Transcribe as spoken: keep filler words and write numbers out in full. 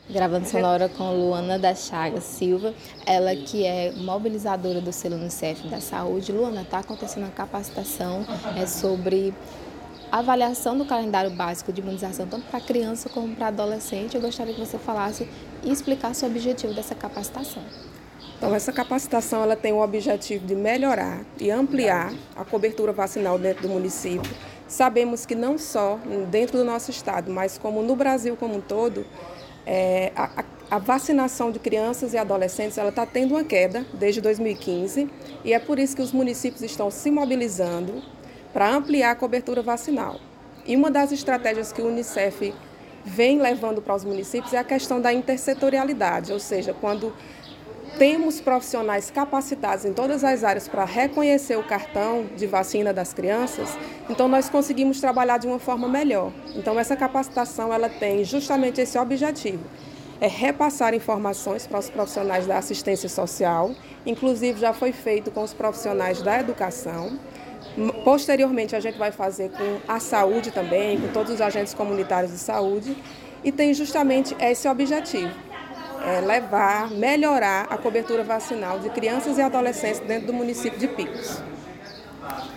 Gravando sonora com Luana da Chagas Silva, ela que é mobilizadora do selo Unicef da Saúde. Luana, está acontecendo uma capacitação é, sobre avaliação do calendário básico de imunização, tanto para criança como para adolescente. Eu gostaria que você falasse e explicasse o objetivo dessa capacitação. Então, essa capacitação ela tem o objetivo de melhorar e ampliar a cobertura vacinal dentro do município. Sabemos que não só dentro do nosso estado, mas como no Brasil como um todo, é, a, a vacinação de crianças e adolescentes ela está tendo uma queda desde dois mil e quinze e é por isso que os municípios estão se mobilizando para ampliar a cobertura vacinal. E uma das estratégias que o Unicef vem levando para os municípios é a questão da intersetorialidade, ou seja, quando temos profissionais capacitados em todas as áreas para reconhecer o cartão de vacina das crianças, então nós conseguimos trabalhar de uma forma melhor. Então essa capacitação ela tem justamente esse objetivo, é repassar informações para os profissionais da assistência social, inclusive já foi feito com os profissionais da educação. Posteriormente a gente vai fazer com a saúde também, com todos os agentes comunitários de saúde, e tem justamente esse objetivo. É levar, melhorar a cobertura vacinal de crianças e adolescentes dentro do município de Picos.